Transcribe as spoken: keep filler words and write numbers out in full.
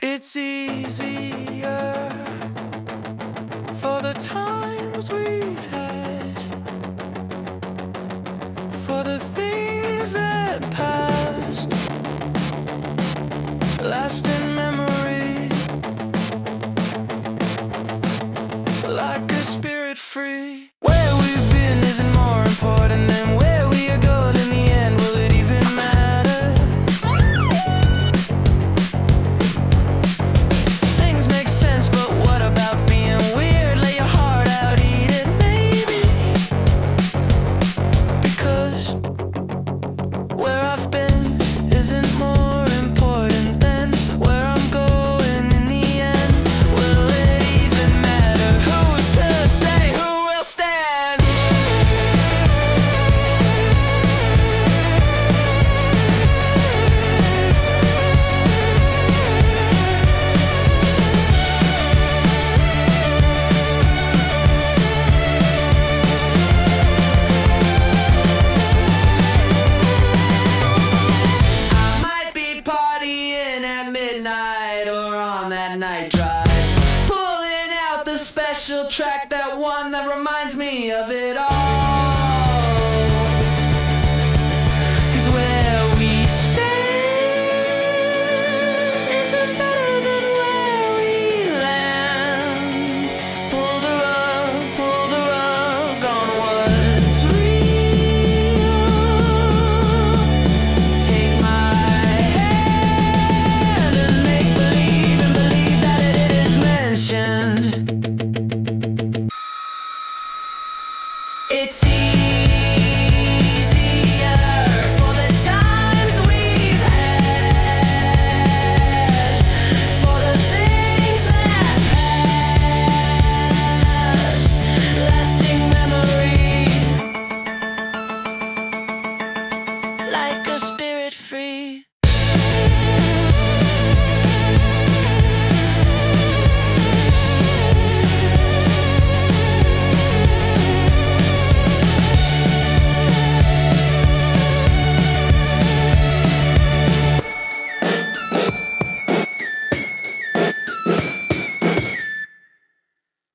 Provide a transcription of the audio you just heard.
It's easier for the times we've had, for the things that passed, last in memory, like a spirit free. Where we've been isn't more important than where we are going in the end. Will it even matter? Things make sense, but what about being weird? Lay your heart out, eat it, maybe. Because where I've been isn't more important than where I'm going in the end. Will it even matter? Who's to say who will stand? I might be partying at midnight or on that night drive, pulling out the special track, that one that reminds me of it all.